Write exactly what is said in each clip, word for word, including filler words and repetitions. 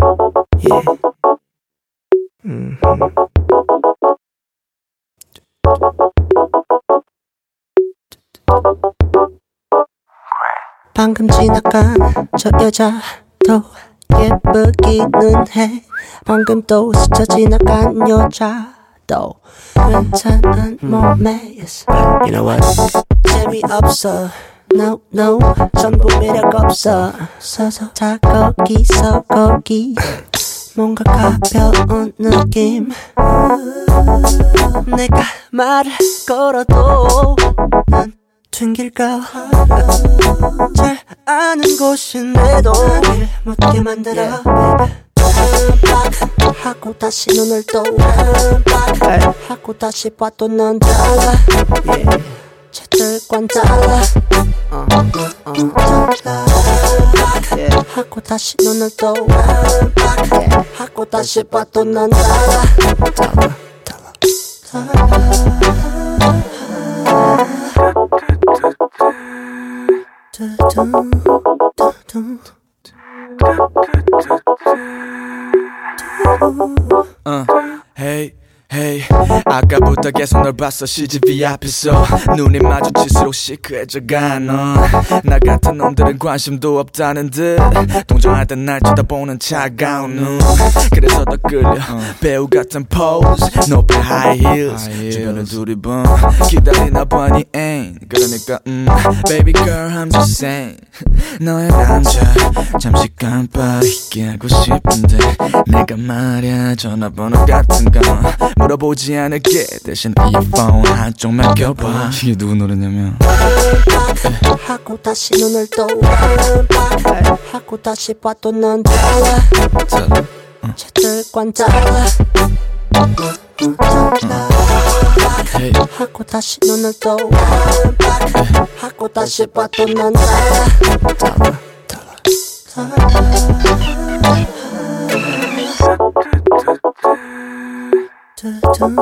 Yeah. Mm-hmm. 방금 지나간 저 여자도 예쁘기는 해. 방금 또 스쳐 지나간 여자도 괜찮은 몸매. Yes. You know what? 재미없어. No, no. 전부 매력 없어. 서서 다 거기서 거기. 뭔가 가벼운 느낌. 내가 말을 걸어도 난 튕길까. 잘 아는 곳인데도 길 묻게 만들어. 하고 다시 눈을 또 하고 다시 봐도 넌 달라. 쟤들과는 달라. 하고 다시 눈을 또 하고 다시 봐도 넌 달라. 달라 Uh, hey, hey. 아까부터 계속 널 봤어. 씨지비 앞에서 눈이 마주칠수록 시크해져가 넌. 나 같은 놈들은 관심도 없다는 듯. 동정할 땐 날 쳐다보는 차가운 눈. 그래서 더 끌려 배우 같은 포즈 높이 high heels 주변을 두리번 기다리나 봐니 ain't. 그러니까 음 baby girl I'm just saying 너의 남자 잠시 깜빡이게 하고 싶은데 내가 말야 전화번호 같은 거 물어보지 않을게. 대신 이어폰 한쪽 맡겨봐. 이게 누구 노래냐면 하고 다시 눈을 또 하고 다시 봐도 넌 달라. 쟤들과는 달라. 하고 다시 눈을 또 하고 다시 봐도 넌 달라.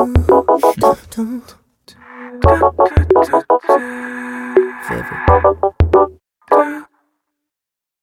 달라.